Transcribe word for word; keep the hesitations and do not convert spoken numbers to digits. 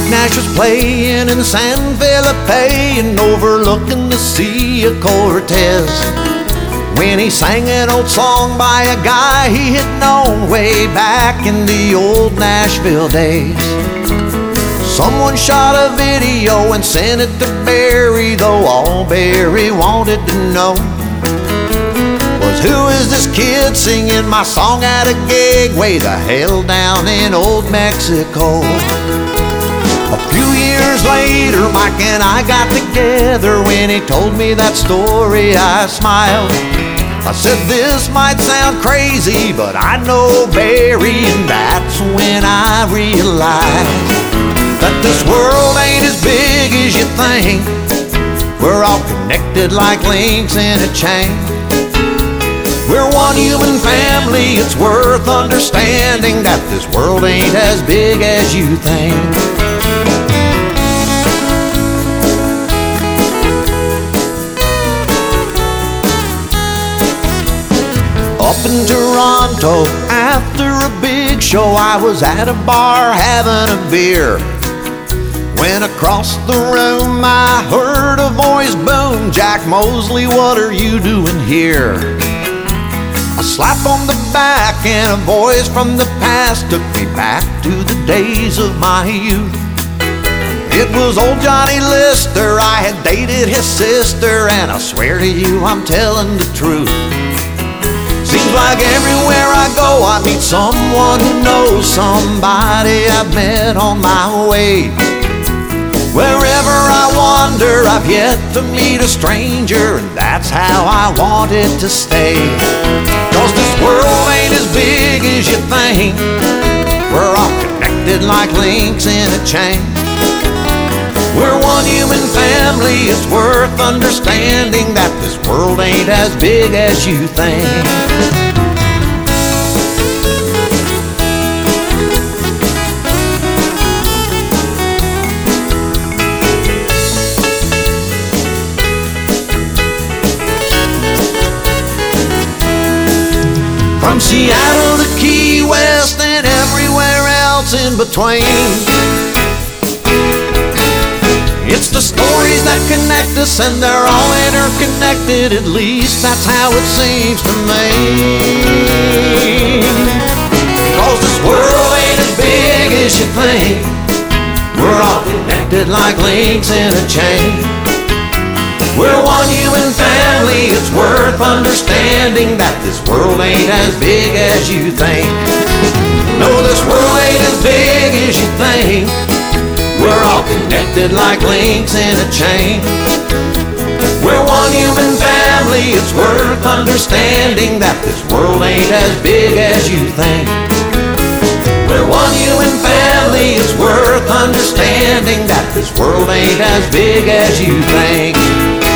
Nash was playing in San Felipe and overlooking the Sea of Cortez when he sang an old song by a guy he had known way back in the old Nashville days. Someone shot a video and sent it to Barry, though all Barry wanted to know was, who is this kid singing my song at a gig way the hell down in old Mexico? A few years later, Mike and I got together. When he told me that story, I smiled. I said, this might sound crazy, but I know Barry, and that's when I realized that this world ain't as big as you think. We're all connected like links in a chain. We're one human family. It's worth understanding that this world ain't as big as you think. Up in Toronto, after a big show, I was at a bar having a beer when across the room I heard a voice boom, Jack Mosley, what are you doing here? A slap on the back and a voice from the past took me back to the days of my youth. It was old Johnny Lister, I had dated his sister, and I swear to you I'm telling the truth. Seems like everywhere I go I meet someone who knows somebody I've met on my way. Wherever I wander, I've yet to meet a stranger, and that's how I want it to stay. Cause this world ain't as big as you think. We're all connected like links in a chain. We're one human family. It's worth understanding that this world ain't as big as you think. From Seattle to Key West and everywhere else in between, it's the stories that connect us, and they're all interconnected. At least that's how it seems to me. Cause this world ain't as big as you think. We're all connected like links in a chain. We're one human family. It's worth understanding that this world ain't as big as you think. No, this world ain't as big as you think. We're all connected like links in a chain. We're one human family. It's worth understanding that this world ain't as big as you think. We're one human family. It's worth understanding that this world ain't as big as you think.